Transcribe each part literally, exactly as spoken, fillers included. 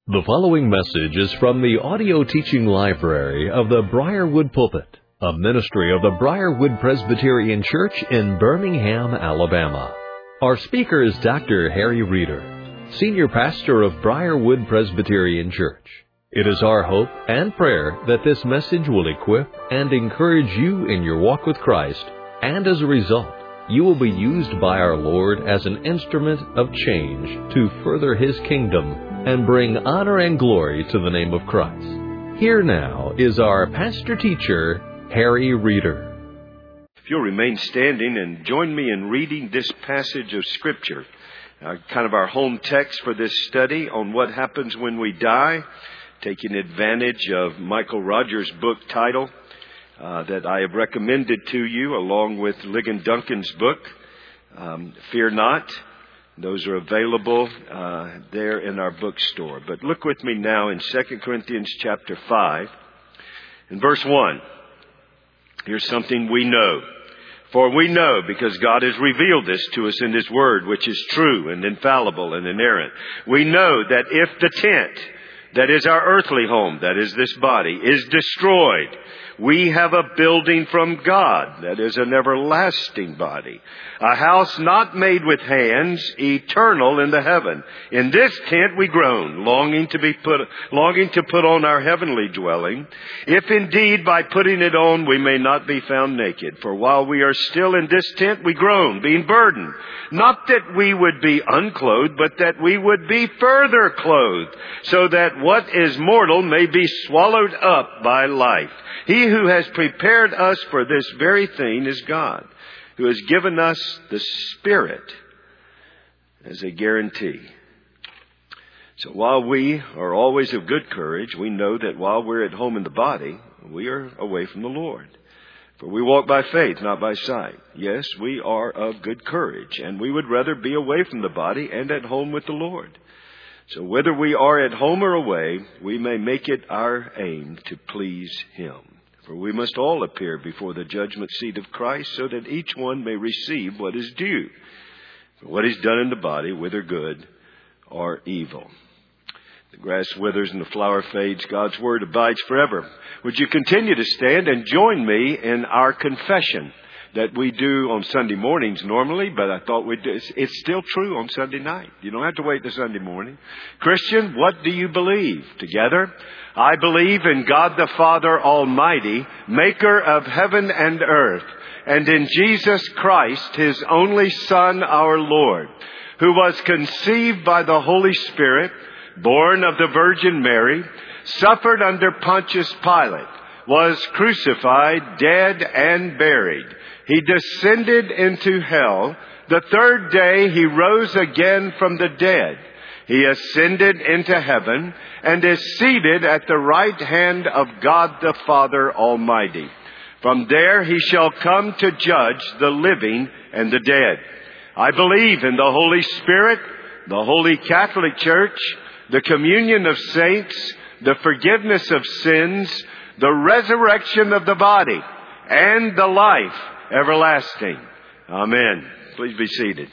The following message is from the audio teaching library of the Briarwood Pulpit, a ministry of the Briarwood Presbyterian Church in Birmingham, Alabama. Our speaker is Doctor Harry Reeder, Senior Pastor of Briarwood Presbyterian Church. It is our hope and prayer that this message will equip and encourage you in your walk with Christ, and as a result, you will be used by our Lord as an instrument of change to further His kingdom and bring honor and glory to the name of Christ. Here now is our pastor-teacher, Harry Reeder. If you'll remain standing and join me in reading this passage of Scripture, uh, kind of our home text for this study on what happens when we die, taking advantage of Michael Rogers' book title uh, that I have recommended to you, along with Ligon Duncan's book, um, Fear Not. Those are available uh, there in our bookstore. But look with me now in Second Corinthians chapter five, in verse one. Here's something we know. For we know, because God has revealed this to us in His Word, which is true and infallible and inerrant. We know that if the tent, that is our earthly home, that is this body, is destroyed, we have a building from God, that is an everlasting body, a house not made with hands, eternal in the heaven. In this tent we groan, longing to be put, longing to put on our heavenly dwelling, if indeed by putting it on we may not be found naked. For while we are still in this tent we groan, being burdened, not that we would be unclothed, but that we would be further clothed, so that what is mortal may be swallowed up by life. He who has prepared us for this very thing is God, who has given us the Spirit as a guarantee. So while we are always of good courage, we know that while we're at home in the body, we are away from the Lord. For we walk by faith, not by sight. Yes, we are of good courage, and we would rather be away from the body and at home with the Lord. So whether we are at home or away, we may make it our aim to please Him. For we must all appear before the judgment seat of Christ, so that each one may receive what is due, for what is done in the body, whether good or evil. The grass withers and the flower fades. God's word abides forever. Would you continue to stand and join me in our confession that we do on Sunday mornings normally, but I thought we'd do. It's still true on Sunday night. You don't have to wait till Sunday morning. Christian, what do you believe? Together, I believe in God the Father Almighty, maker of heaven and earth, and in Jesus Christ, His only Son, our Lord, who was conceived by the Holy Spirit, born of the Virgin Mary, suffered under Pontius Pilate, was crucified, dead, and buried. He descended into hell. The third day He rose again from the dead. He ascended into heaven and is seated at the right hand of God the Father Almighty. From there He shall come to judge the living and the dead. I believe in the Holy Spirit, the Holy Catholic Church, the communion of saints, the forgiveness of sins, the resurrection of the body, and the life everlasting. Amen. Please be seated.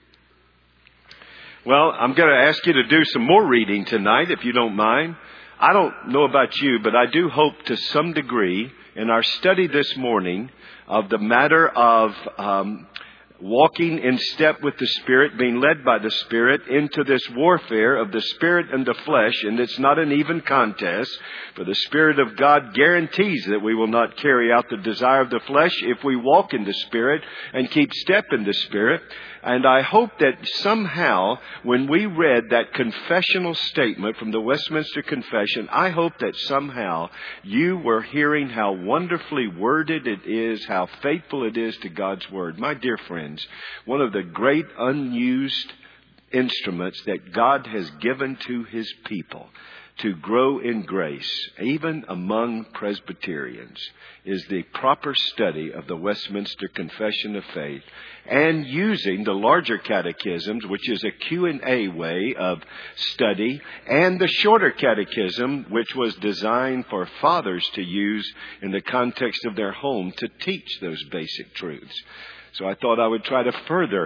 Well, I'm going to ask you to do some more reading tonight, if you don't mind. I don't know about you, but I do hope to some degree in our study this morning of the matter of um, walking in step with the Spirit, being led by the Spirit into this warfare of the Spirit and the flesh. And it's not an even contest, for the Spirit of God guarantees that we will not carry out the desire of the flesh if we walk in the Spirit and keep step in the Spirit. And I hope that somehow, when we read that confessional statement from the Westminster Confession, I hope that somehow you were hearing how wonderfully worded it is, how faithful it is to God's Word. My dear friends, one of the great unused instruments that God has given to His people to grow in grace, even among Presbyterians, is the proper study of the Westminster Confession of Faith, and using the larger catechisms, which is a Q and A way of study, and the shorter catechism, which was designed for fathers to use in the context of their home to teach those basic truths. So I thought I would try to further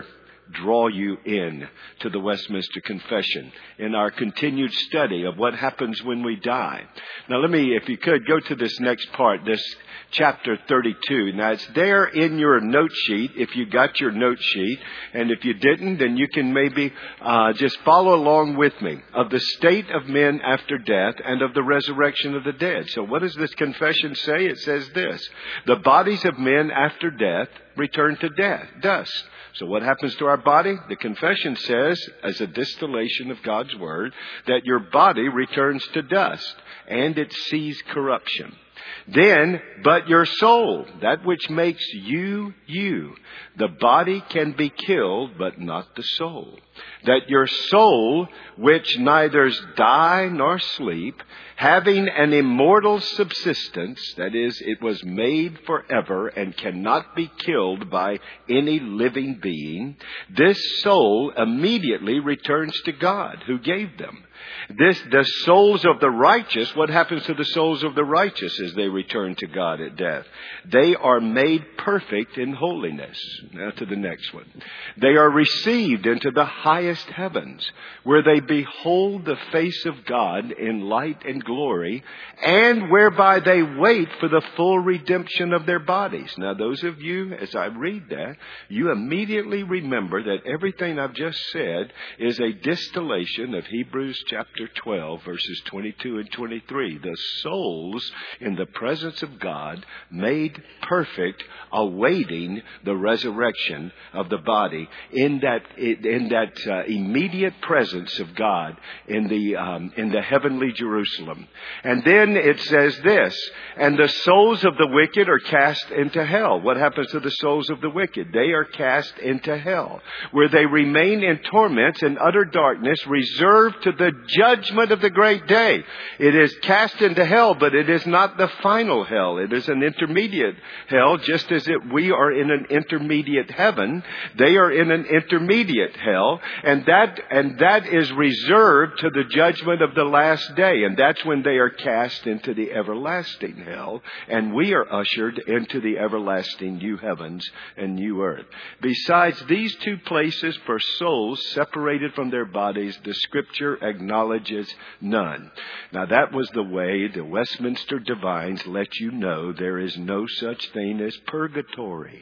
draw you in to the Westminster Confession in our continued study of what happens when we die. Now let me, if you could, go to this next part, this chapter thirty-two. Now it's there in your note sheet if you got your note sheet. And if you didn't, then you can maybe uh, just follow along with me of the state of men after death and of the resurrection of the dead. So what does this confession say? It says this: the bodies of men after death return to death, dust. So what happens to our body? The confession says, as a distillation of God's word, that your body returns to dust and it sees corruption. Then, but your soul, that which makes you, you, the body can be killed, but not the soul. That your soul, which neither die nor sleep, having an immortal subsistence, that is, it was made forever and cannot be killed by any living being, this soul immediately returns to God who gave them. This, the souls of the righteous, what happens to the souls of the righteous as they return to God at death? They are made perfect in holiness. Now to the next one. They are received into the highest heavens, where they behold the face of God in light and glory, and whereby they wait for the full redemption of their bodies. Now those of you, as I read that, you immediately remember that everything I've just said is a distillation of Hebrews chapter twelve, verses twenty-two and twenty-three. The souls in the presence of God, made perfect, awaiting the resurrection of the body in that in that uh, immediate presence of God in the um, in the heavenly Jerusalem. And then it says this: and the souls of the wicked are cast into hell. What happens to the souls of the wicked? They are cast into hell, where they remain in torments and utter darkness, reserved to the judgment of the great day. It is cast into hell, but it is not the final hell. It is an intermediate hell, just as it, we are in an intermediate heaven. They are in an intermediate hell, and that and that is reserved to the judgment of the last day, and that's when they are cast into the everlasting hell, and we are ushered into the everlasting new heavens and new earth. Besides these two places for souls separated from their bodies, the Scripture acknowledges none. Now that was the way the Westminster Divines let you know there is no such thing as purgatory.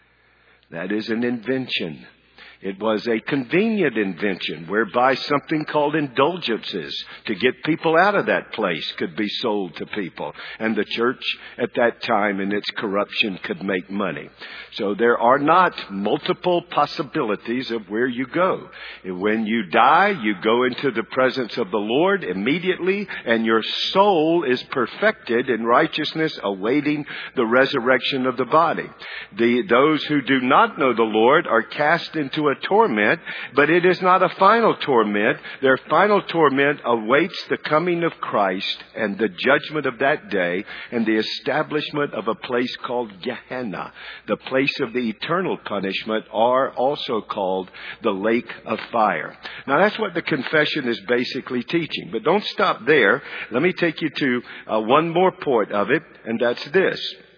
That is an invention. It was a convenient invention whereby something called indulgences to get people out of that place could be sold to people. And the church at that time in its corruption could make money. So there are not multiple possibilities of where you go. When you die, you go into the presence of the Lord immediately, and your soul is perfected in righteousness, awaiting the resurrection of the body. The, those who do not know the Lord are cast into a torment, but it is not a final torment. Their final torment awaits the coming of Christ and the judgment of that day and the establishment of a place called Gehenna, the place of the eternal punishment, or also called the lake of fire. Now that's what the confession is basically teaching. But don't stop there. Let me take you to uh, one more point of it, and that's this.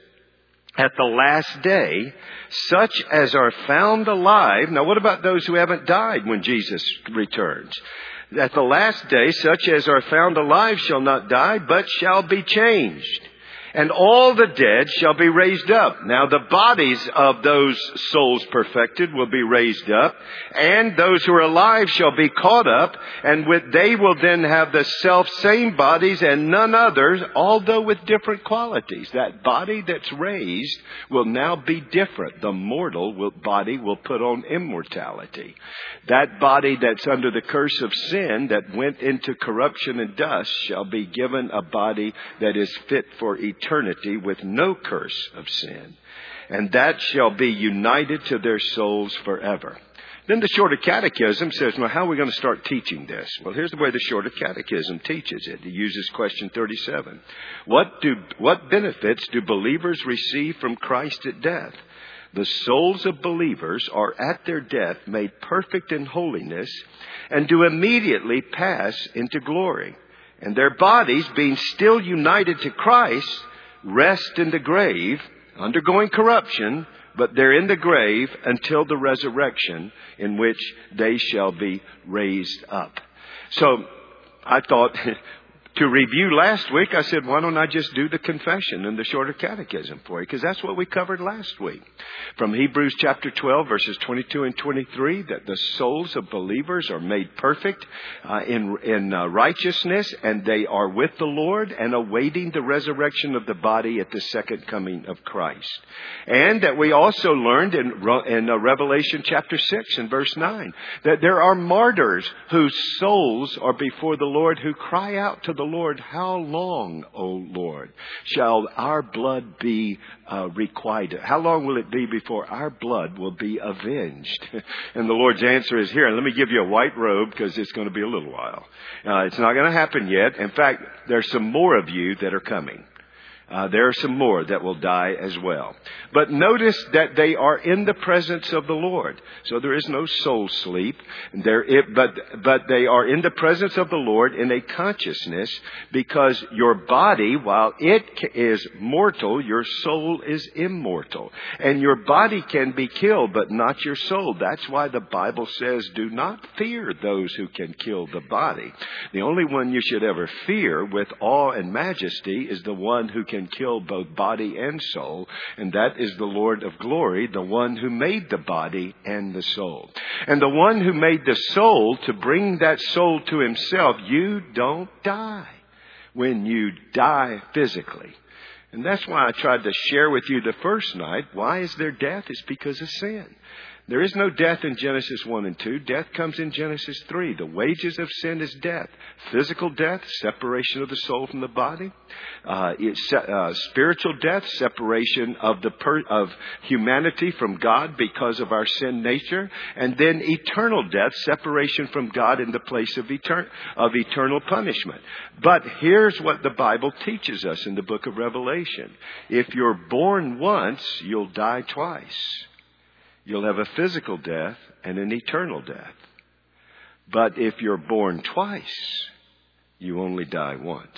At the last day, such as are found alive. Now, what about those who haven't died when Jesus returns? At the last day, such as are found alive shall not die, but shall be changed. And all the dead shall be raised up. Now, the bodies of those souls perfected will be raised up, and those who are alive shall be caught up, and with they will then have the self-same bodies and none others, although with different qualities. That body that's raised will now be different. The mortal will, body will put on immortality. That body that's under the curse of sin, that went into corruption and dust, shall be given a body that is fit for eternity. eternity with no curse of sin, and that shall be united to their souls forever. Then the Shorter Catechism says, well, how are we going to start teaching this? Well, here's the way the Shorter Catechism teaches it. It uses question thirty-seven. What do, what benefits do believers receive from Christ at death? The souls of believers are at their death made perfect in holiness and do immediately pass into glory. And their bodies, being still united to Christ, rest in the grave, undergoing corruption, but they're in the grave until the resurrection in which they shall be raised up. So I thought, to review last week, I said, why don't I just do the confession and the shorter catechism for you? Because that's what we covered last week. From Hebrews chapter twelve, verses twenty-two and twenty-three, that the souls of believers are made perfect uh, in, in uh, righteousness, and they are with the Lord and awaiting the resurrection of the body at the second coming of Christ. And that we also learned in, in uh, Revelation chapter six and verse nine, that there are martyrs whose souls are before the Lord, who cry out to the Lord, how long, O Lord, shall our blood be uh, requited? How long will it be before our blood will be avenged? And the Lord's answer is here. Let me give you a white robe, because it's going to be a little while. Uh, it's not going to happen yet. In fact, there's some more of you that are coming. Uh, there are some more that will die as well. But notice that they are in the presence of the Lord. So there is no soul sleep. There, it, but, but they are in the presence of the Lord in a consciousness, because your body, while it is mortal, your soul is immortal. And your body can be killed, but not your soul. That's why the Bible says, do not fear those who can kill the body. The only one you should ever fear with awe and majesty is the one who can can kill both body and soul, and that is the Lord of glory, the one who made the body and the soul. And the one who made the soul to bring that soul to himself, you don't die when you die physically. And that's why I tried to share with you the first night, why is there death? It's because of sin. There is no death in Genesis one and two. Death comes in Genesis three. The wages of sin is death. Physical death, separation of the soul from the body. Uh, it's, uh, spiritual death, separation of the per- of humanity from God because of our sin nature. And then eternal death, separation from God in the place of, etern- of eternal punishment. But here's what the Bible teaches us in the book of Revelation. If you're born once, you'll die twice. You'll have a physical death and an eternal death. But if you're born twice, you only die once.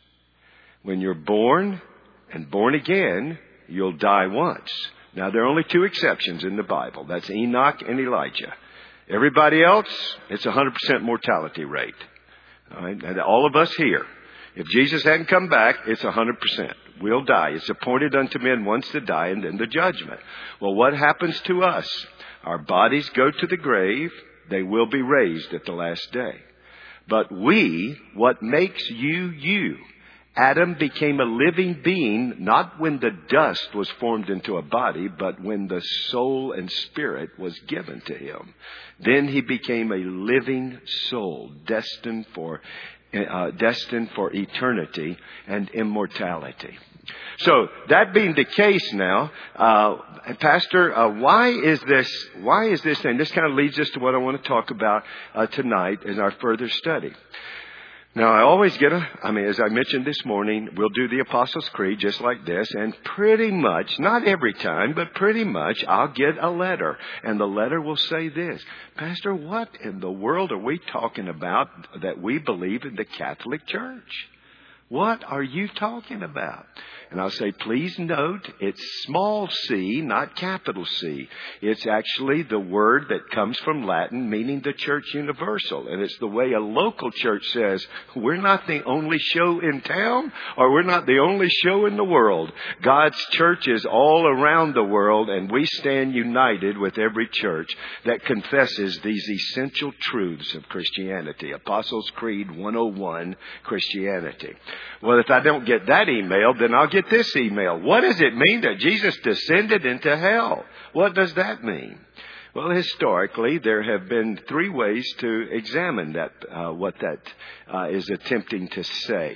When you're born and born again, you'll die once. Now, there are only two exceptions in the Bible. That's Enoch and Elijah. Everybody else, it's a one hundred percent mortality rate. All right? And all of us here, if Jesus hadn't come back, it's one hundred percent. We'll die. It's appointed unto men once to die, and then the judgment. Well, what happens to us? Our bodies go to the grave. They will be raised at the last day. But we, what makes you, you? Adam became a living being, not when the dust was formed into a body, but when the soul and spirit was given to him. Then he became a living soul, destined for Uh, destined for eternity and immortality. So that being the case now, uh, Pastor, uh, why is this? Why is this thing? This kind of leads us to what I want to talk about uh, tonight in our further study. Now, I always get a, I mean, as I mentioned this morning, we'll do the Apostles' Creed just like this, and pretty much, not every time, but pretty much, I'll get a letter, and the letter will say this: Pastor, what in the world are we talking about that we believe in the Catholic Church? What are you talking about? And I'll say, please note, it's small c, not capital C. It's actually the word that comes from Latin, meaning the church universal. And it's the way a local church says, we're not the only show in town, or we're not the only show in the world. God's church is all around the world, and we stand united with every church that confesses these essential truths of Christianity. Apostles' Creed one oh one, Christianity. Well, if I don't get that email, then I'll get this email. What does it mean that Jesus descended into hell? What does that mean? Well, historically, there have been three ways to examine that, uh, what that uh, is attempting to say.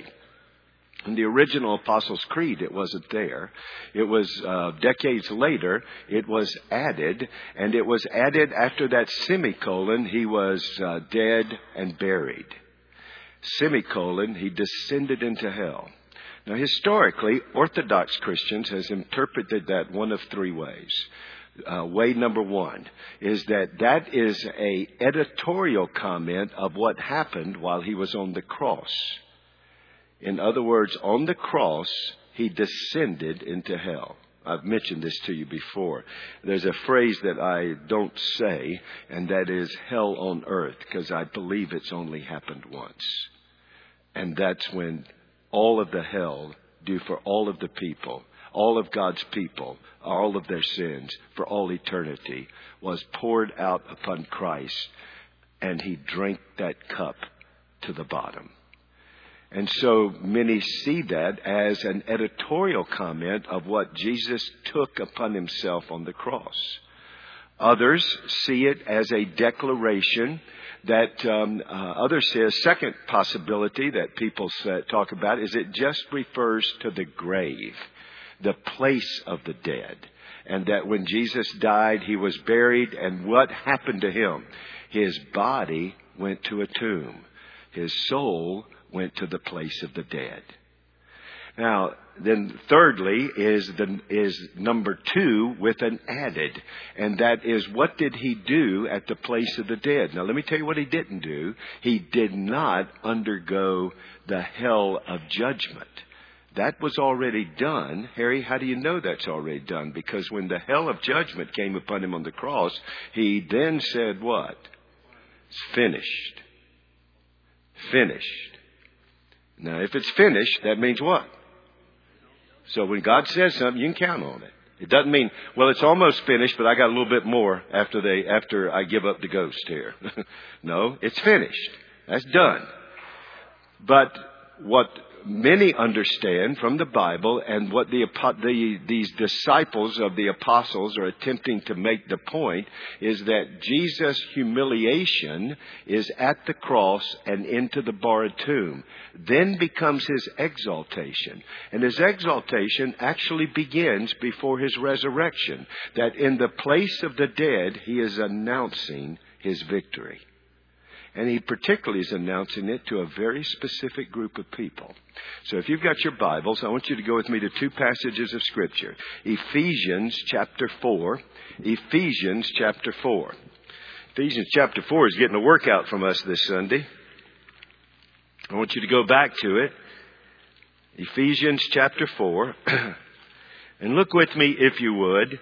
In the original Apostles' Creed, it wasn't there. It was uh, decades later, it was added, and it was added after that semicolon, he was uh, dead and buried. Semicolon, he descended into hell. Now, historically, Orthodox Christians has interpreted that one of three ways. Uh, way number one is that that is a editorial comment of what happened while he was on the cross. In other words, on the cross, he descended into hell. I've mentioned this to you before. There's a phrase that I don't say, and that is hell on earth, because I believe it's only happened once. And that's when all of the hell due for all of the people, all of God's people, all of their sins for all eternity was poured out upon Christ, and he drank that cup to the bottom. And so many see that as an editorial comment of what Jesus took upon himself on the cross. Others see it as a declaration that um, uh, others say a second possibility that people say, talk about is it just refers to the grave, the place of the dead. And that when Jesus died, he was buried. And what happened to him? His body went to a tomb. His soul went to the place of the dead. Now, then thirdly is the is number two with an added. And that is, what did he do at the place of the dead? Now, let me tell you what he didn't do. He did not undergo the hell of judgment. That was already done. Harry, how do you know that's already done? Because when the hell of judgment came upon him on the cross, he then said what? It's finished. Finished. Now, if it's finished, that means what? So when God says something, you can count on it. It doesn't mean, well, it's almost finished, but I got a little bit more after they after I give up the ghost here. No, it's finished. That's done. But what many understand from the Bible, and what the, the these disciples of the apostles are attempting to make the point, is that Jesus' humiliation is at the cross and into the borrowed tomb, then becomes his exaltation. And his exaltation actually begins before his resurrection, that in the place of the dead, he is announcing his victory. And he particularly is announcing it to a very specific group of people. So if you've got your Bibles, I want you to go with me to two passages of Scripture. Ephesians chapter four. Ephesians chapter four. Ephesians chapter four is getting a workout from us this Sunday. I want you to go back to it. Ephesians chapter four. And look with me, if you would,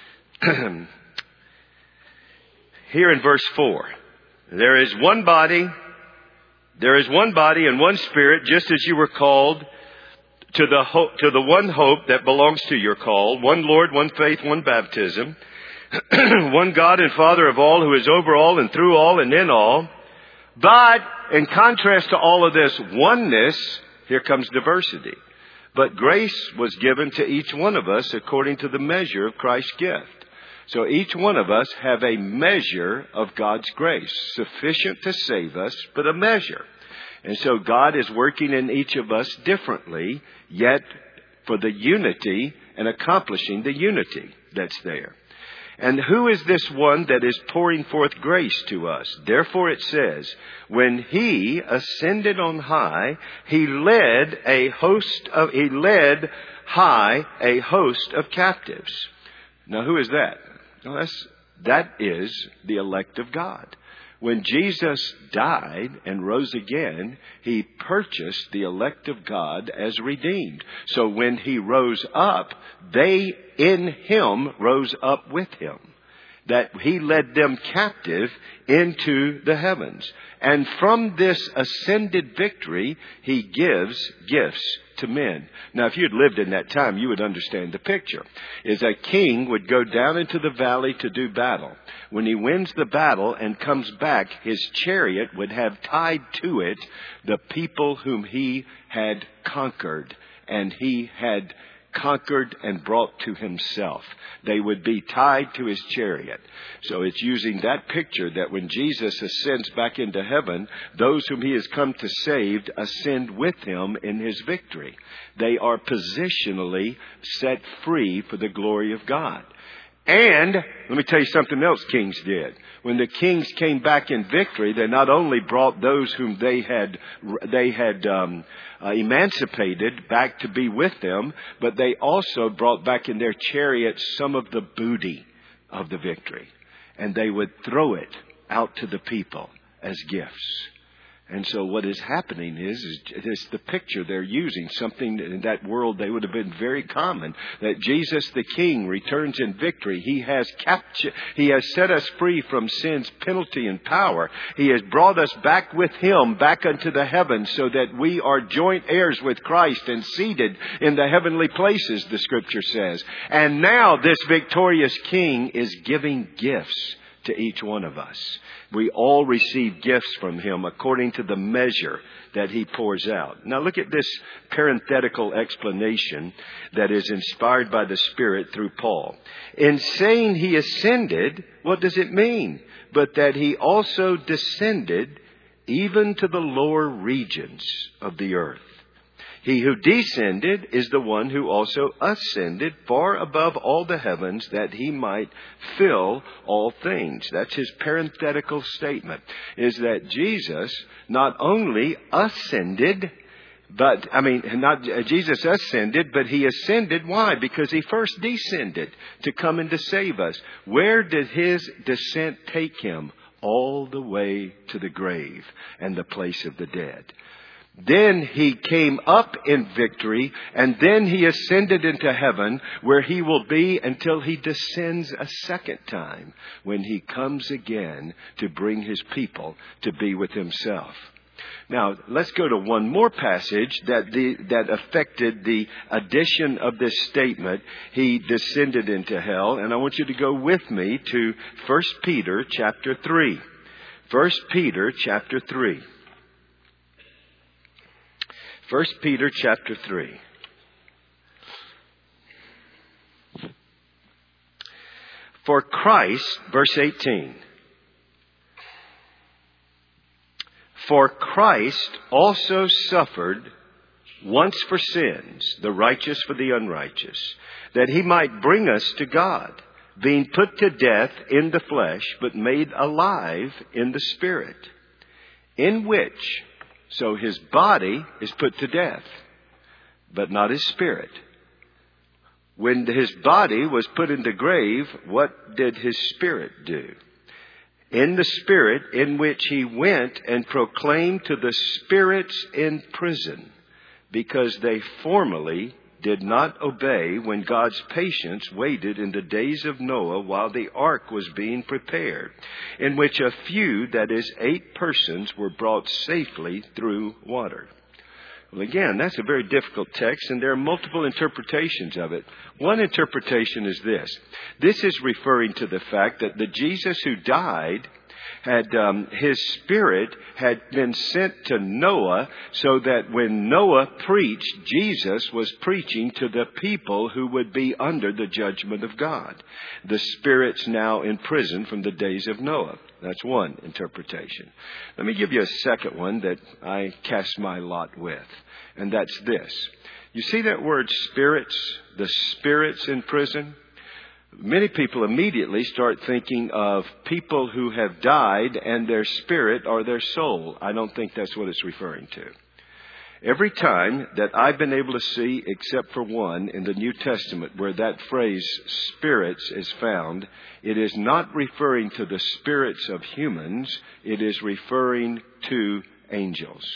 here in verse four. There is one body, there is one body and one Spirit, just as you were called to the hope, to the one hope that belongs to your call, one Lord, one faith, one baptism, one God and Father of all, who is over all and through all and in all. But in contrast to all of this oneness, here comes diversity. But grace was given to each one of us according to the measure of Christ's gift. So each one of us have a measure of God's grace, sufficient to save us, but a measure. And so God is working in each of us differently, yet for the unity and accomplishing the unity that's there. And who is this one that is pouring forth grace to us? Therefore it says, when he ascended on high, he led a host of, he led high a host of captives. Now who is that? Well, that's, that is the elect of God. When Jesus died and rose again, he purchased the elect of God as redeemed. So when he rose up, they in him rose up with him. That he led them captive into the heavens. And from this ascended victory, he gives gifts to men. Now, if you'd lived in that time, you would understand the picture. Is a king would go down into the valley to do battle. When he wins the battle and comes back, his chariot would have tied to it the people whom he had conquered. And he had conquered and brought to himself. They would be tied to his chariot. So it's using that picture that when Jesus ascends back into heaven, those whom he has come to save ascend with him in his victory. They are positionally set free for the glory of God. And let me tell you something else kings did. When the kings came back in victory, they not only brought those whom they had they had um, uh, emancipated back to be with them, but they also brought back in their chariots some of the booty of the victory. And they would throw it out to the people as gifts. And so what is happening is, is it's the picture they're using, something in that world they would have been very common, that Jesus the King returns in victory. He has captured, He has set us free from sin's penalty and power. He has brought us back with Him, back unto the heavens, so that we are joint heirs with Christ and seated in the heavenly places, the Scripture says. And now this victorious King is giving gifts to each one of us. We all receive gifts from Him according to the measure that He pours out. Now look at this parenthetical explanation that is inspired by the Spirit through Paul. In saying He ascended, what does it mean? But that He also descended even to the lower regions of the earth. He who descended is the one who also ascended far above all the heavens, that He might fill all things. That's his parenthetical statement, is that Jesus not only ascended, but, I mean, not Jesus ascended, but He ascended. Why? Because He first descended to come and to save us. Where did His descent take Him? All the way to the grave and the place of the dead. Then He came up in victory, and then He ascended into heaven, where He will be until He descends a second time, when He comes again to bring His people to be with Himself. Now, let's go to one more passage that the, that affected the addition of this statement. He descended into hell, and I want you to go with me to First Peter chapter three. First Peter chapter three. First Peter chapter three. For Christ, verse eighteen. For Christ also suffered once for sins, the righteous for the unrighteous, that He might bring us to God, being put to death in the flesh, but made alive in the Spirit, in which, so His body is put to death, but not His spirit. When His body was put in the grave, what did His spirit do? In the Spirit in which He went and proclaimed to the spirits in prison, because they formerly did not obey when God's patience waited in the days of Noah while the ark was being prepared, in which a few, that is, eight persons, were brought safely through water. Well, again, that's a very difficult text, and there are multiple interpretations of it. One interpretation is this. This is referring to the fact that the Jesus who died had um, His Spirit had been sent to Noah, so that when Noah preached, Jesus was preaching to the people who would be under the judgment of God. The Spirit's now in prison from the days of Noah. That's one interpretation. Let me give you a second one that I cast my lot with, and that's this. You see that word spirits, the spirits in prison? Many people immediately start thinking of people who have died and their spirit or their soul. I don't think that's what it's referring to. Every time that I've been able to see, except for one in the New Testament, where that phrase spirits is found, it is not referring to the spirits of humans. It is referring to angels.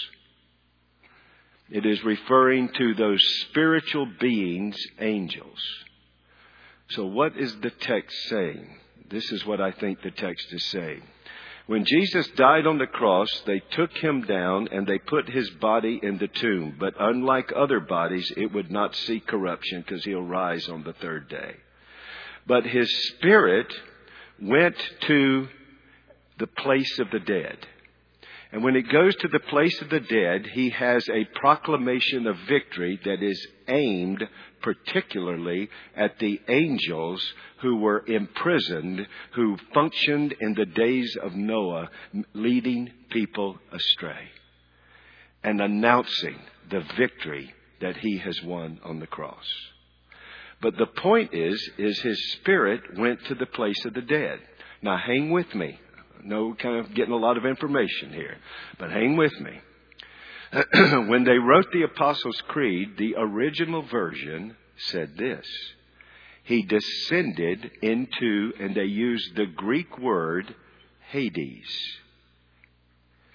It is referring to those spiritual beings, angels. So what is the text saying? This is what I think the text is saying. When Jesus died on the cross, they took Him down and they put His body in the tomb. But unlike other bodies, it would not see corruption, because He'll rise on the third day. But His spirit went to the place of the dead. And when it goes to the place of the dead, He has a proclamation of victory that is aimed particularly at the angels who were imprisoned, who functioned in the days of Noah, leading people astray and announcing the victory that He has won on the cross. But the point is, is His Spirit went to the place of the dead. Now hang with me. No, kind of getting a lot of information here, but hang with me. When they wrote the Apostles' Creed, the original version said this: He descended into, and they used the Greek word Hades.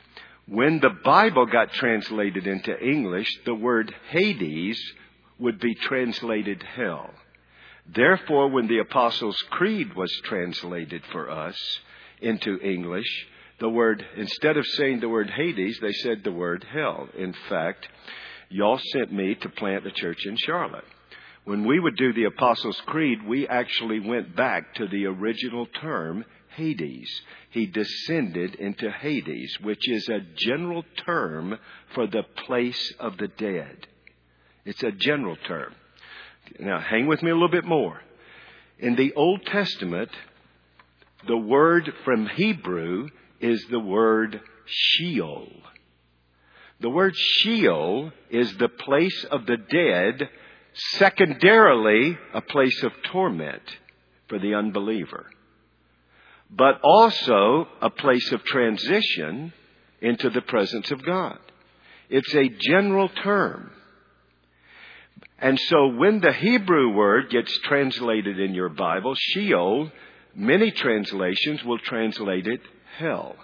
When the Bible got translated into English, the word Hades would be translated hell. Therefore, when the Apostles' Creed was translated for us into English, the word, instead of saying the word Hades, they said the word hell. In fact, y'all sent me to plant a church in Charlotte. When we would do the Apostles' Creed, we actually went back to the original term Hades. He descended into Hades, which is a general term for the place of the dead. It's a general term. Now, hang with me a little bit more. In the Old Testament, the word from Hebrew is the word Sheol. The word Sheol is the place of the dead, secondarily a place of torment for the unbeliever, but also a place of transition into the presence of God. It's a general term. And so when the Hebrew word gets translated in your Bible, Sheol, many translations will translate it hell.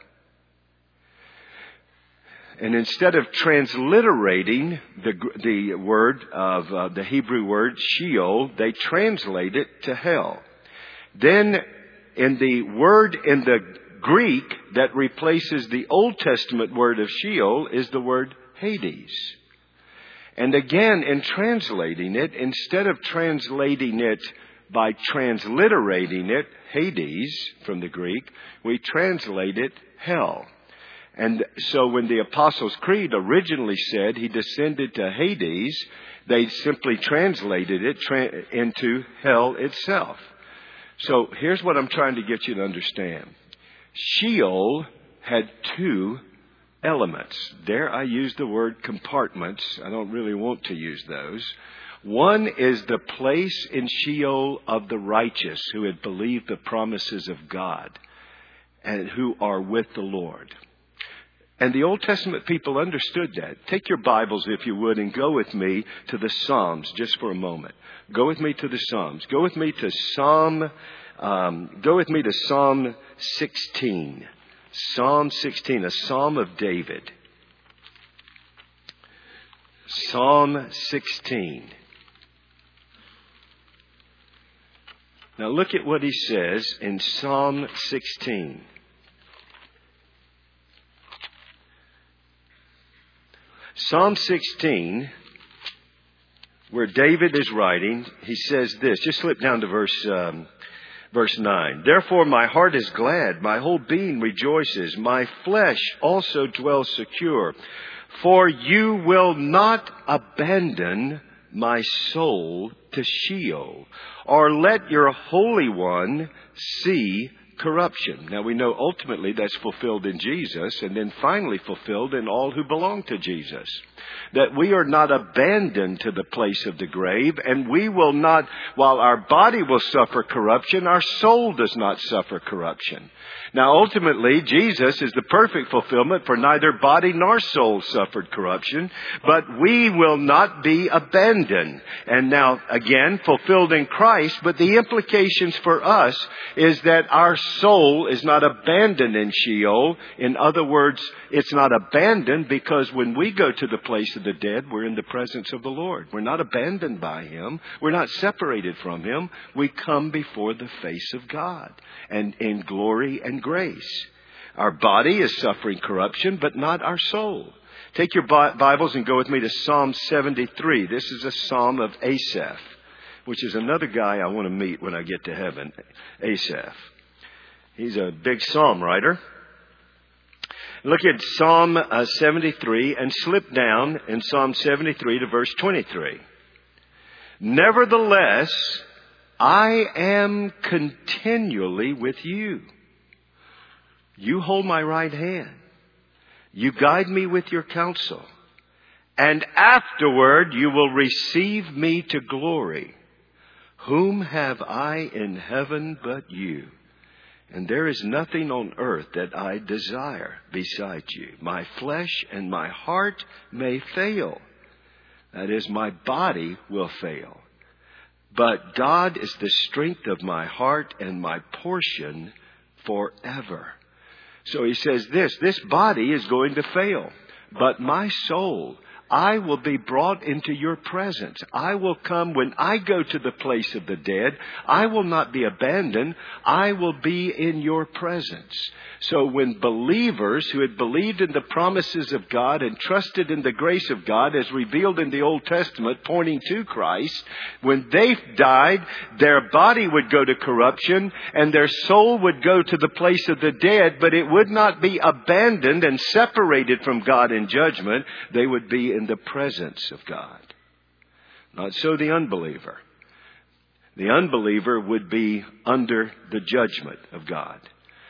And instead of transliterating the the word of uh, the Hebrew word Sheol, they translate it to hell. Then in the word in the Greek that replaces the Old Testament word of Sheol is the word Hades. And again, in translating it, instead of translating it by transliterating it, Hades from the Greek, we translate it hell. And so when the Apostles' Creed originally said he descended to Hades, they simply translated it tra- into hell itself. So here's what I'm trying to get you to understand. Sheol had two elements. There I use the word compartments. I don't really want to use those. One is the place in Sheol of the righteous who had believed the promises of God and who are with the Lord. And the Old Testament people understood that. Take your Bibles, if you would, and go with me to the Psalms just for a moment. Go with me to the Psalms. Go with me to Psalm, um, go with me to Psalm sixteen. Psalm sixteen, a Psalm of David. Psalm sixteen. Now look at what he says in Psalm sixteen. Psalm sixteen, where David is writing, he says this. Just slip down to verse um, verse nine. Therefore my heart is glad, my whole being rejoices, my flesh also dwells secure. For you will not abandon my soul to Sheol, or let your Holy One see corruption. Now we know ultimately that's fulfilled in Jesus, and then finally fulfilled in all who belong to Jesus. That we are not abandoned to the place of the grave, and we will not, while our body will suffer corruption, our soul does not suffer corruption. Now ultimately, Jesus is the perfect fulfillment, for neither body nor soul suffered corruption, but we will not be abandoned. And now again, fulfilled in Christ, but the implications for us is that our soul is not abandoned in Sheol. In other words, it's not abandoned because when we go to the place of the dead, we're in the presence of the Lord. We're not abandoned by Him. We're not separated from Him. We come before the face of God and in glory and grace. Our body is suffering corruption, but not our soul. Take your Bibles and go with me to Psalm seventy-three. This is a psalm of Asaph, which is another guy I want to meet when I get to heaven. Asaph. He's a big psalm writer. Look at Psalm uh, seventy-three and slip down in Psalm seventy-three to verse twenty-three. Nevertheless, I am continually with you. You hold my right hand. You guide me with your counsel. And afterward you will receive me to glory. Whom have I in heaven but you? And there is nothing on earth that I desire besides you. My flesh and my heart may fail. That is, my body will fail. But God is the strength of my heart and my portion forever. So he says this, this body is going to fail, but my soul, I will be brought into your presence. I will come when I go to the place of the dead. I will not be abandoned. I will be in your presence. So when believers who had believed in the promises of God and trusted in the grace of God as revealed in the Old Testament pointing to Christ, when they died, their body would go to corruption and their soul would go to the place of the dead, but it would not be abandoned and separated from God in judgment. They would be in the presence of God. Not so the unbeliever. The unbeliever would be under the judgment of God.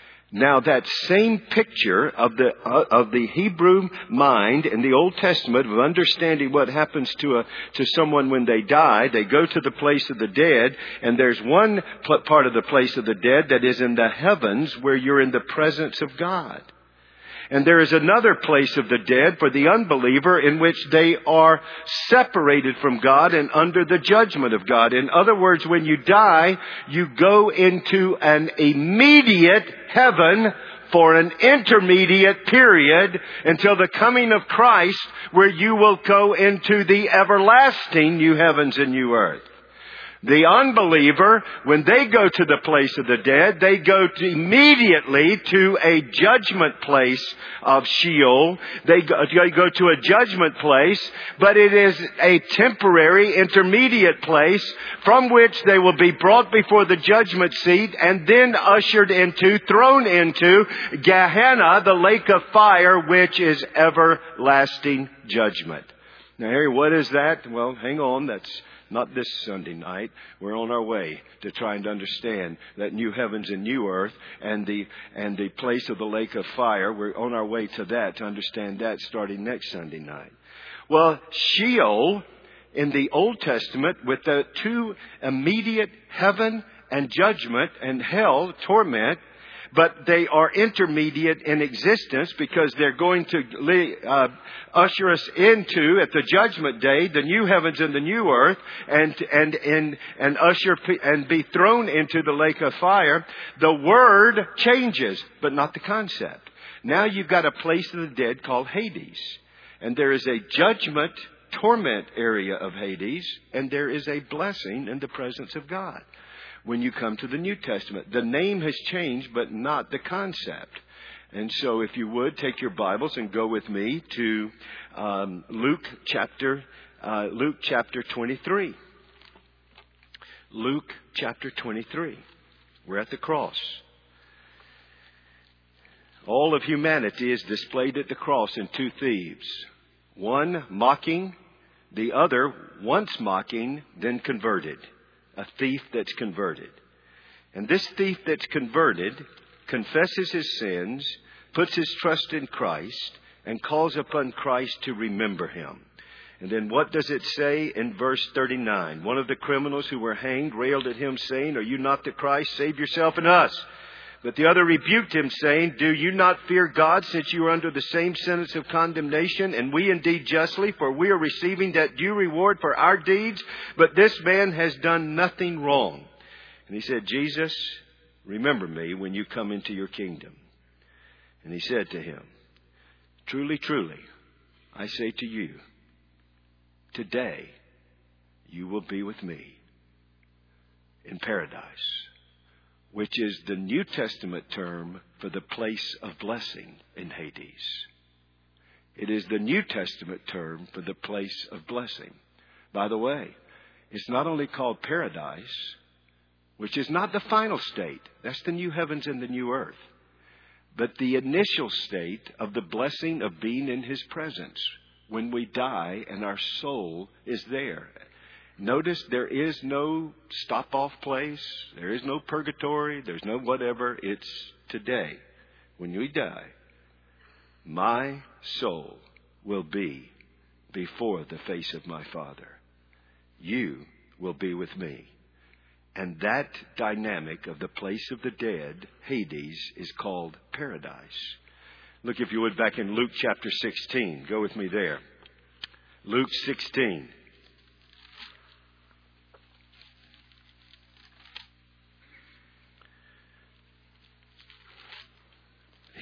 Now that same picture of the uh, of the Hebrew mind in the Old Testament of understanding what happens to a to someone when they die, they go to the place of the dead, and there's one pl- part of the place of the dead that is in the heavens where you're in the presence of God. And there is another place of the dead for the unbeliever in which they are separated from God and under the judgment of God. In other words, when you die, you go into an immediate heaven for an intermediate period until the coming of Christ, where you will go into the everlasting new heavens and new earth. The unbeliever, when they go to the place of the dead, they go to immediately to a judgment place of Sheol. They go, they go to a judgment place, but it is a temporary intermediate place from which they will be brought before the judgment seat and then ushered into, thrown into Gehenna, the lake of fire, which is everlasting judgment. Now, Harry, what is that? Well, hang on. That's not this Sunday night. We're on our way to trying to understand that new heavens and new earth and the and the place of the lake of fire. We're on our way to that, to understand that starting next Sunday night. Well, Sheol in the Old Testament, with the two immediate heaven and judgment and hell, torment, but they are intermediate in existence because they're going to uh, usher us into, at the judgment day, the new heavens and the new earth, and and and and usher and be thrown into the lake of fire. The word changes, but not the concept. Now you've got a place of the dead called Hades, and there is a judgment, torment area of Hades, and there is a blessing in the presence of God. When you come to the New Testament, the name has changed, but not the concept. And so if you would, take your Bibles and go with me to um, Luke chapter uh, Luke chapter twenty-three. Luke chapter twenty-three. We're at the cross. All of humanity is displayed at the cross in two thieves. One mocking, the other once mocking, then converted. A thief that's converted. And this thief that's converted confesses his sins, puts his trust in Christ, and calls upon Christ to remember him. And then what does it say in verse thirty-nine? One of the criminals who were hanged railed at him, saying, "Are you not the Christ? Save yourself and us." But the other rebuked him, saying, "Do you not fear God, since you are under the same sentence of condemnation? And we indeed justly, for we are receiving that due reward for our deeds. But this man has done nothing wrong." And he said, "Jesus, remember me when you come into your kingdom." And he said to him, "Truly, truly, I say to you, today you will be with me in paradise," which is the New Testament term for the place of blessing in Hades. It is the New Testament term for the place of blessing. By the way, it's not only called paradise, which is not the final state. That's the new heavens and the new earth. But the initial state of the blessing of being in His presence when we die and our soul is there. Notice there is no stop-off place. There is no purgatory. There's no whatever. It's today. When we die, my soul will be before the face of my Father. You will be with me. And that dynamic of the place of the dead, Hades, is called paradise. Look, if you would, back in Luke chapter sixteen. Go with me there. Luke sixteen.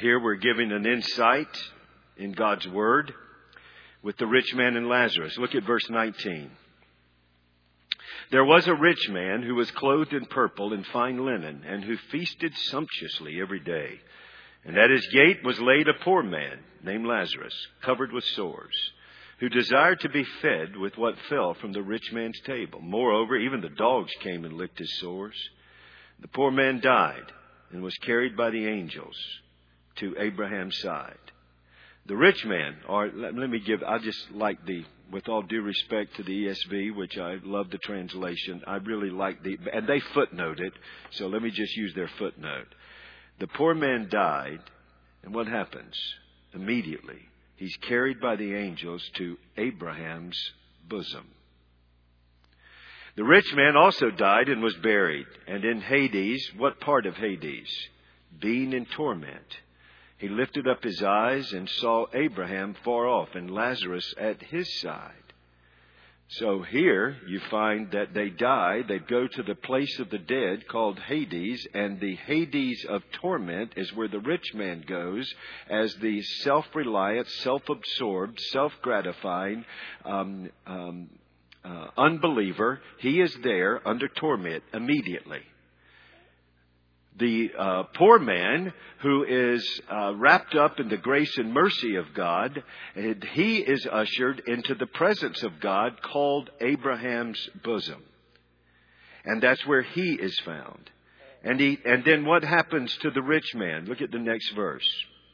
here we're giving an insight in God's Word with the rich man and Lazarus. Look at verse nineteen. There was a rich man who was clothed in purple and fine linen, and who feasted sumptuously every day. And at his gate was laid a poor man named Lazarus, covered with sores, who desired to be fed with what fell from the rich man's table. Moreover, even the dogs came and licked his sores. The poor man died and was carried by the angels to Abraham's side. The rich man, or let, let me give, I just like the, with all due respect to the E S V, which I love the translation, I really like the, and they footnote it, so let me just use their footnote. The poor man died, and what happens? Immediately, he's carried by the angels to Abraham's bosom. The rich man also died and was buried, and in Hades, what part of Hades? Being in torment. He lifted up his eyes and saw Abraham far off and Lazarus at his side. So here you find that they die. They go to the place of the dead called Hades, and the Hades of torment is where the rich man goes as the self-reliant, self-absorbed, self-gratifying um, um, uh, unbeliever. He is there under torment immediately. The uh, poor man who is uh, wrapped up in the grace and mercy of God, and he is ushered into the presence of God called Abraham's bosom. And that's where he is found. And he, and then what happens to the rich man? Look at the next verse.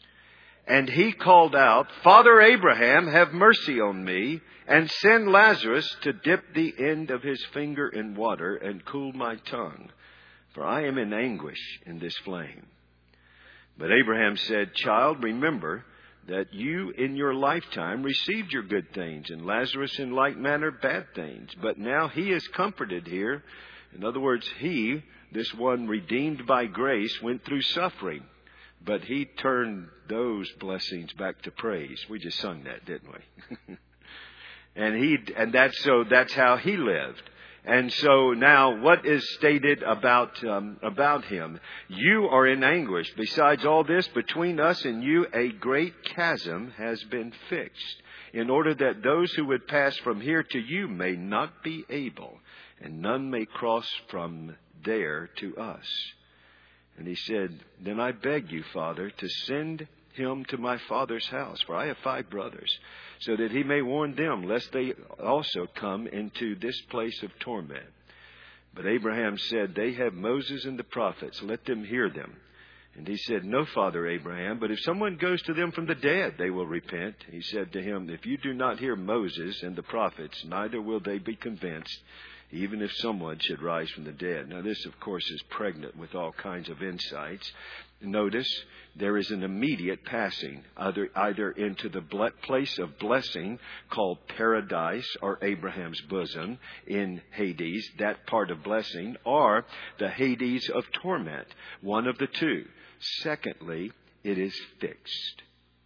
And he called out, Father Abraham, have mercy on me, and send Lazarus to dip the end of his finger in water and cool my tongue. For I am in anguish in this flame. But Abraham said, Child, remember that you in your lifetime received your good things, and Lazarus in like manner bad things. But now he is comforted here. In other words, he, this one redeemed by grace, went through suffering. But he turned those blessings back to praise. We just sung that, didn't we? and he, and that's so that's how he lived. And so now what is stated about um, about him? You are in anguish. Besides all this, between us and you, a great chasm has been fixed, in order that those who would pass from here to you may not be able, and none may cross from there to us. And he said, Then I beg you, Father, to send him to my father's house, for I have five brothers, so that he may warn them, lest they also come into this place of torment. But Abraham said, They have Moses and the prophets, let them hear them. And he said, No, Father Abraham, but if someone goes to them from the dead, they will repent. He said to him, If you do not hear Moses and the prophets, neither will they be convinced, even if someone should rise from the dead. Now this, of course, is pregnant with all kinds of insights. Notice there is an immediate passing, either, either into the place of blessing called paradise or Abraham's bosom in Hades, that part of blessing, or the Hades of torment, one of the two. Secondly, it is fixed.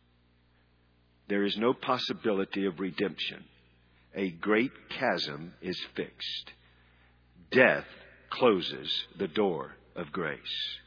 There is no possibility of redemption. A great chasm is fixed. Death closes the door of grace.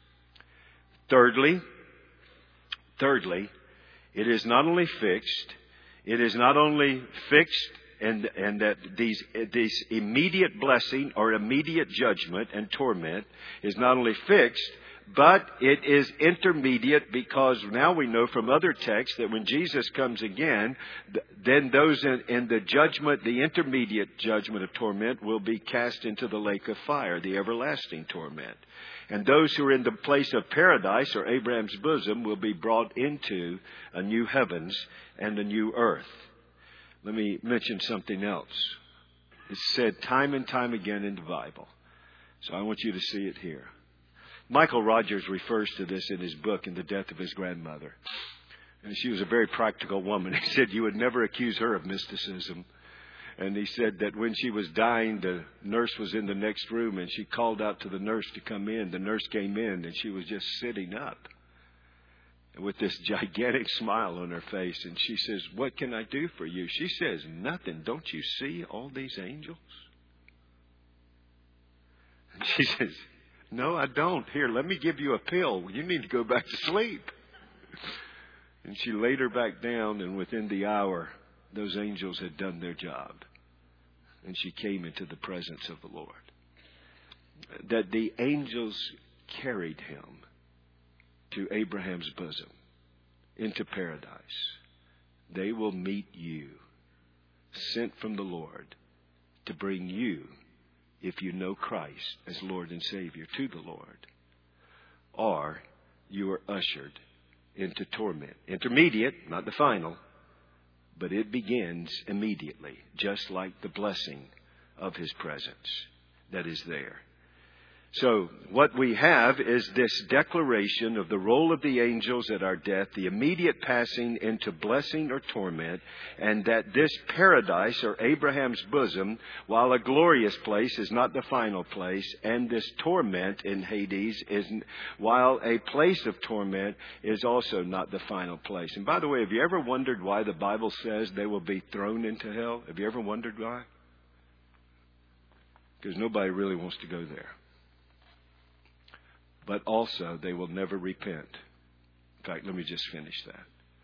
Thirdly, thirdly, it is not only fixed, it is not only fixed and, and that these, these immediate blessing or immediate judgment and torment is not only fixed, but it is intermediate, because now we know from other texts that when Jesus comes again, then those in, in the judgment, the intermediate judgment of torment, will be cast into the lake of fire, the everlasting torment. And those who are in the place of paradise or Abraham's bosom will be brought into a new heavens and a new earth. Let me mention something else. It's said time and time again in the Bible. So I want you to see it here. Michael Rogers refers to this in his book, In the Death of His Grandmother. And she was a very practical woman. He said you would never accuse her of mysticism. And he said that when she was dying, the nurse was in the next room, and she called out to the nurse to come in. The nurse came in, and she was just sitting up with this gigantic smile on her face. And she says, What can I do for you? She says, Nothing. Don't you see all these angels? And she says, No, I don't. Here, let me give you a pill. You need to go back to sleep. And she laid her back down, and within the hour, those angels had done their job. And she came into the presence of the Lord. That the angels carried him to Abraham's bosom, into paradise. They will meet you, sent from the Lord, to bring you, if you know Christ as Lord and Savior, to the Lord. Or you are ushered into torment. Intermediate, not the final, but it begins immediately, just like the blessing of His presence that is there. So what we have is this declaration of the role of the angels at our death, the immediate passing into blessing or torment, and that this paradise or Abraham's bosom, while a glorious place, is not the final place, and this torment in Hades is, while a place of torment, is also not the final place. And by the way, have you ever wondered why the Bible says they will be thrown into hell? Have you ever wondered why? Because nobody really wants to go there. But also, they will never repent. In fact, let me just finish that.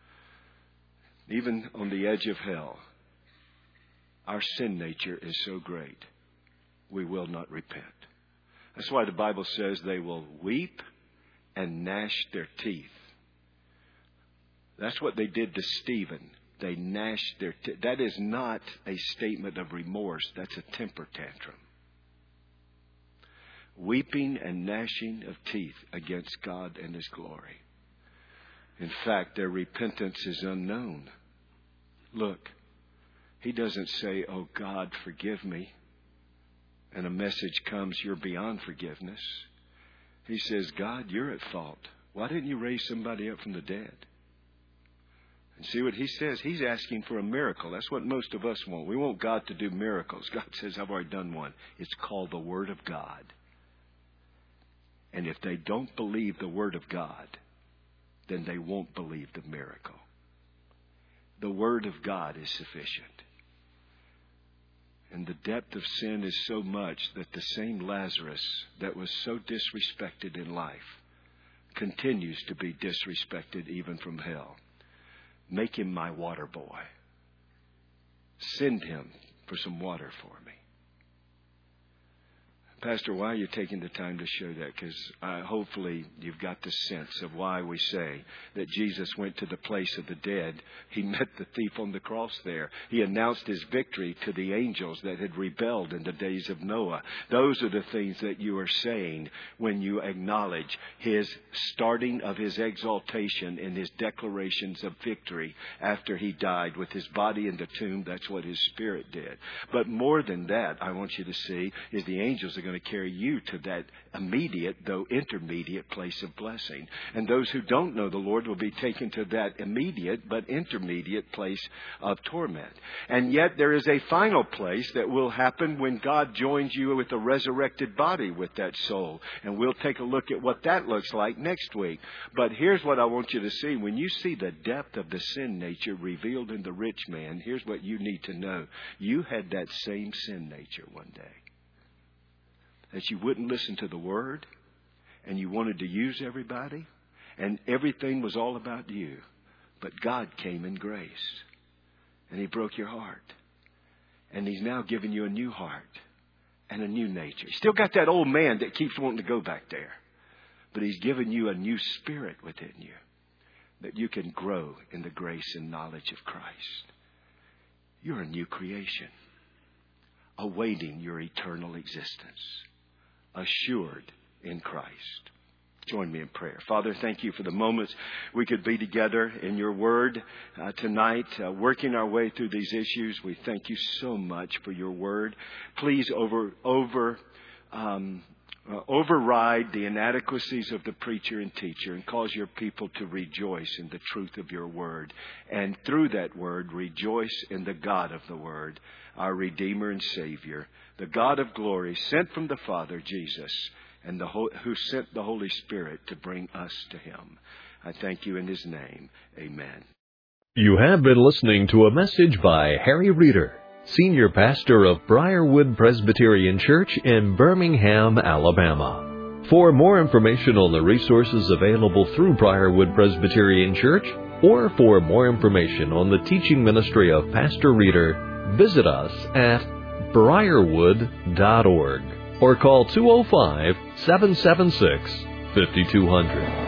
Even on the edge of hell, our sin nature is so great, we will not repent. That's why the Bible says they will weep and gnash their teeth. That's what they did to Stephen. They gnashed their teeth. That is not a statement of remorse. That's a temper tantrum. Weeping and gnashing of teeth against God and His glory. In fact, their repentance is unknown. Look, he doesn't say, "Oh God, forgive me," and a message comes, "You're beyond forgiveness." He says, "God, you're at fault. Why didn't you raise somebody up from the dead?" And see what he says? He's asking for a miracle. That's what most of us want. We want God to do miracles. God says, "I've already done one." It's called the Word of God. And if they don't believe the Word of God, then they won't believe the miracle. The Word of God is sufficient. And the depth of sin is so much that the same Lazarus that was so disrespected in life continues to be disrespected even from hell. Make him my water boy. Send him for some water for me. Pastor, why are you taking the time to show that? Because uh, hopefully you've got the sense of why we say that Jesus went to the place of the dead. He met the thief on the cross there. He announced His victory to the angels that had rebelled in the days of Noah. Those are the things that you are saying when you acknowledge His starting of His exaltation in His declarations of victory after He died with His body in the tomb. That's what His Spirit did. But more than that, I want you to see, is the angels are going to carry you to that immediate, though intermediate, place of blessing. And those who don't know the Lord will be taken to that immediate but intermediate place of torment. And yet there is a final place that will happen when God joins you with a resurrected body with that soul. And we'll take a look at what that looks like next week. But here's what I want you to see. When you see the depth of the sin nature revealed in the rich man, here's what you need to know. You had that same sin nature one day. That you wouldn't listen to the Word, and you wanted to use everybody, and everything was all about you. But God came in grace, and He broke your heart. And He's now given you a new heart and a new nature. Still got that old man that keeps wanting to go back there. But He's given you a new spirit within you, that you can grow in the grace and knowledge of Christ. You're a new creation, awaiting your eternal existence. Assured in Christ. Join me in prayer. Father, thank You for the moments we could be together in Your Word uh, tonight, uh, working our way through these issues. We thank You so much for Your Word. Please over over um, uh, override the inadequacies of the preacher and teacher and cause Your people to rejoice in the truth of Your Word. And through that Word, rejoice in the God of the Word, our Redeemer and Savior, the God of glory, sent from the Father, Jesus, and the who sent the Holy Spirit to bring us to Him. I thank You in His name. Amen. You have been listening to a message by Harry Reeder, Senior Pastor of Briarwood Presbyterian Church in Birmingham, Alabama. For more information on the resources available through Briarwood Presbyterian Church, or for more information on the teaching ministry of Pastor Reeder, visit us at briarwood dot org or call two oh five, seven seven six, five two zero zero.